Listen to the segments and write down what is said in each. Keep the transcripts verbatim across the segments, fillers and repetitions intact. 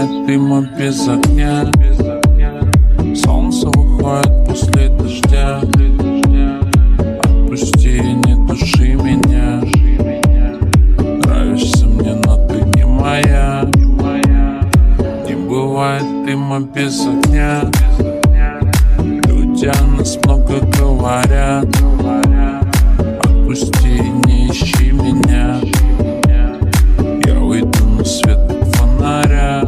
бывает дыма без огня. Солнце выходит после дождя. Отпусти, не души меня. Нравишься мне, но ты не моя. Не бывает дыма без огня. Люди о нас много говорят. Отпусти, не ищи меня. Я уйду на свет от фонаря.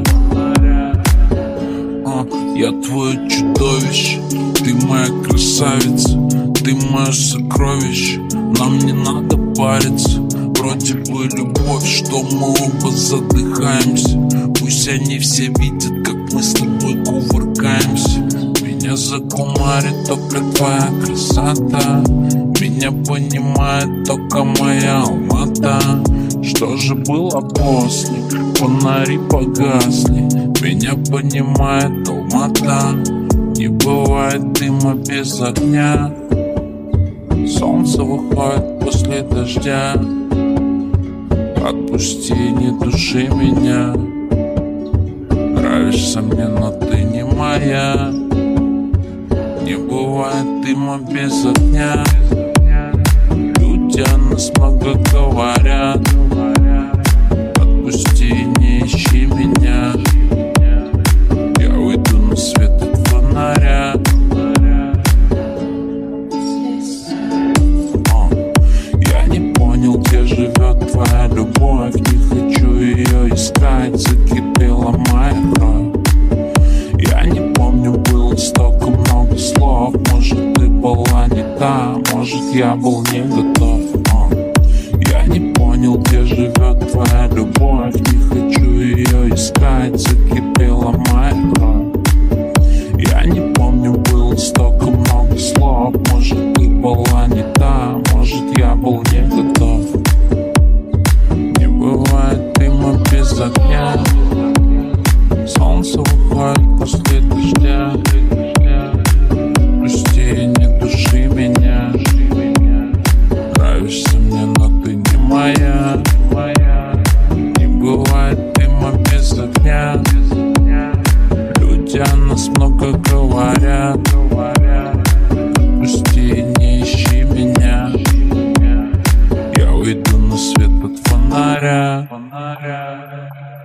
а, Я твое чудовище, ты моя красавица, ты мое сокровище. Нам не надо париться, вроде бы любовь, что мы оба задыхаемся. Пусть они все видят, как мы с тобой кувыркаемся. Меня закумарит только твоя красота. Меня понимает только моя Алмата. Что же было после? Фонари погасли. Меня понимает Алмата. Не бывает дыма без огня. Солнце выходит после дождя. Отпусти, не души меня. Нравишься мне, но ты не моя. Не бывает дыма без огня. Люди о нас много говорят. Отпусти, не ищи меня. Я уйду на свет от фонаря. Я не понял, где живет твоя любовь. Не хочу ее искать, закипела моя кровь. Я не помню, было столько много слов. Может, ты была не та, может, я был не готов. Я не понял, где живет твоя любовь. Не хочу ее искать, закипела моя кровь. Я не помню, было столько много слов. Может, ты была не та, может, я был не готов. Не бывает дыма без огня. Солнце выходит после дождя. Пусти, не души меня. Нравишься мне, но ты не моя. Не бывает дыма без огня. Люди о нас много говорят. Отпусти, не ищи меня. Я уйду на свет от фонаря.